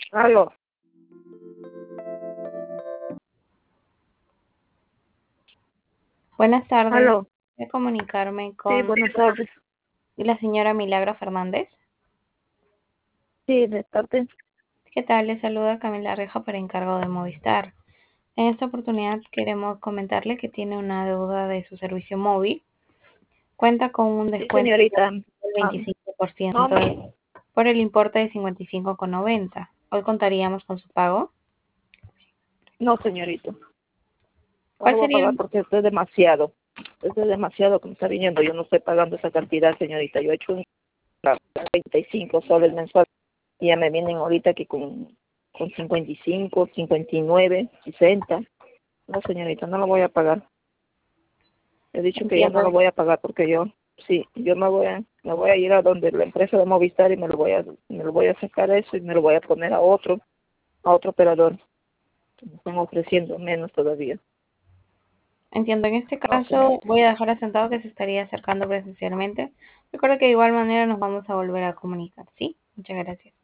Aló. Buenas tardes. Aló. Voy a comunicarme Sí, con buenas tardes. la señora Milagro Fernández. Sí, de parte. ¿Qué tal? Le saluda Camila Reja por encargo de Movistar. En esta oportunidad queremos comentarle que tiene una deuda de su servicio móvil. Cuenta con un Sí, descuento señorita. del Ah, 25% no, por el importe de 55,90. Hoy contaríamos con su pago. no, señorita. No lo ¿Cuál voy a sería? pagar porque esto es demasiado. Esto es demasiado que me está viniendo. Yo no estoy pagando esa cantidad, señorita. Yo he hecho 35 soles mensual y ya me vienen ahorita que con 55, 59, 60. No, señorita, no lo voy a pagar. He dicho que ya no lo Entiendo. voy a pagar porque yo me voy a ir a donde la empresa de Movistar y me lo voy a sacar eso y me lo voy a poner a otro operador. Me están ofreciendo menos todavía. Entiendo. En este No, caso, señorita. voy a dejar asentado que se estaría acercando presencialmente. Recuerda que de igual manera nos vamos a volver a comunicar. ¿Sí? Muchas gracias.